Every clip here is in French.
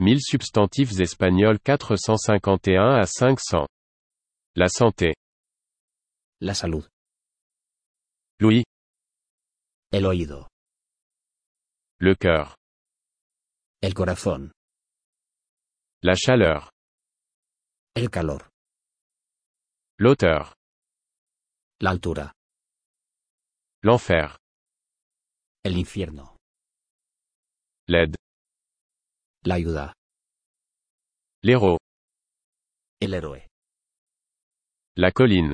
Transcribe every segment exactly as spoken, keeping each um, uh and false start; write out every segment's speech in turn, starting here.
mille substantifs espagnols quatre cent cinquante et un à cinq cents. La santé. La salud. L'ouïe. El oído. Le cœur. El corazón. La chaleur. El calor. L'auteur. La altura. L'enfer. El infierno. L'aide. La ayuda. L'héros. El héroe. La colline.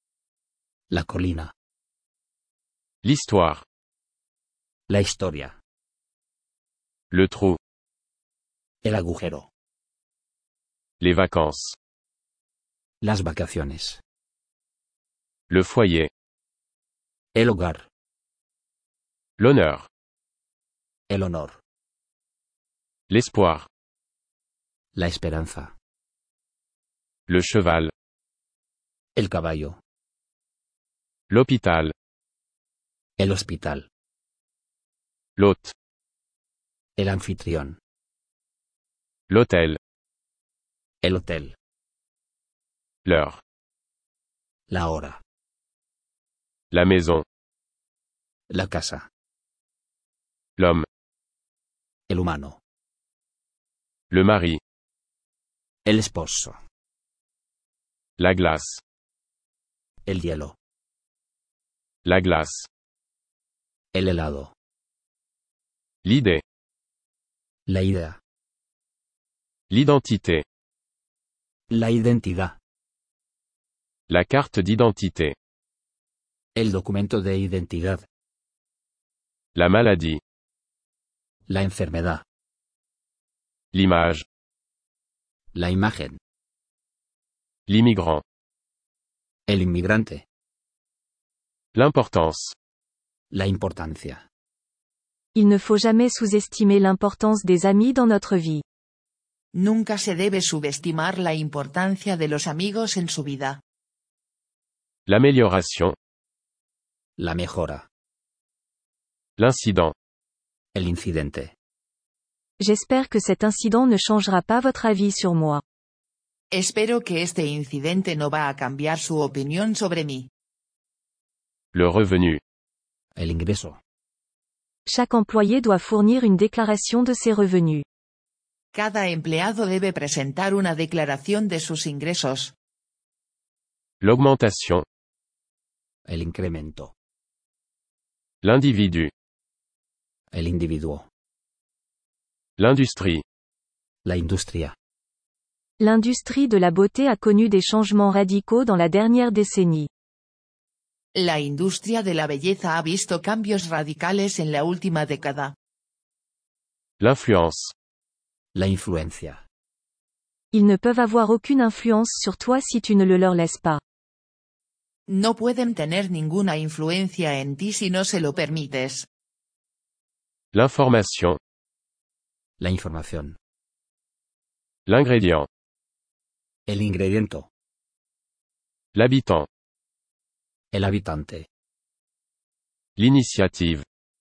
La colina. L'histoire. La historia. Le trou. El agujero. Les vacances. Las vacaciones. Le foyer. El hogar. L'honneur. El honor. L'espoir. La esperanza. Le cheval. El caballo. L'hôpital. El hospital. L'hôte. El anfitrión. L'hôtel. El hotel. L'heure. La hora. La maison. La casa. L'homme. El humano. Le mari. El esposo. La glace. El hielo. La glace. El helado. L'idée. La idea. L'identité. La identidad. La carte d'identité. El documento de identidad. La maladie. La enfermedad. L'image. La imagen. L'immigrant. El inmigrante. L'importance. La importancia. Il ne faut jamais sous-estimer l'importance des amis dans notre vie. Nunca se debe subestimar la importancia de los amigos en su vida. L'amélioration. La mejora. L'incident. El incidente. J'espère que cet incident ne changera pas votre avis sur moi. Espero que este incidente no va a cambiar su opinión sobre mí. Le revenu. El ingreso. Chaque employé doit fournir une déclaration de ses revenus. Cada empleado debe presentar una declaración de sus ingresos. L'augmentation. El incremento. L'individu. El individuo. L'industrie. La industria. L'industrie de la beauté a connu des changements radicaux dans la dernière décennie. La industria de la belleza ha visto cambios radicales en la última década. L'influence. La influencia. Ils ne peuvent avoir aucune influence sur toi si tu ne le leur laisses pas. No pueden tener ninguna influencia en ti si no se lo permites. L'information. La información. L'ingrédient. El ingrediente. L'habitant. El habitante. L'initiative.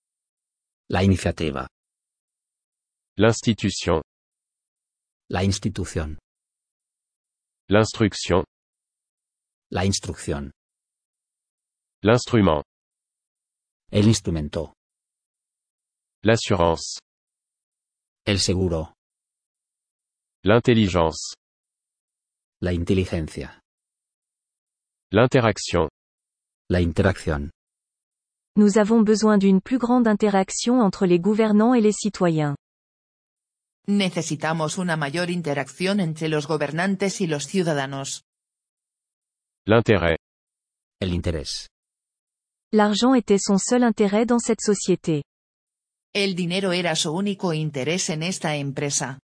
La iniciativa. L'institution. La institución. L'instruction. La instrucción. L'instrument. El instrumento. L'assurance. El seguro. L'intelligence. La inteligencia. L'interaction. La interacción. Nous avons besoin d'une plus grande interaction entre les gouvernants et les citoyens. Necesitamos una mayor interacción entre los gobernantes y los ciudadanos. L'intérêt. El interés. L'argent était son seul intérêt dans cette société. El dinero era su único interés en esta empresa.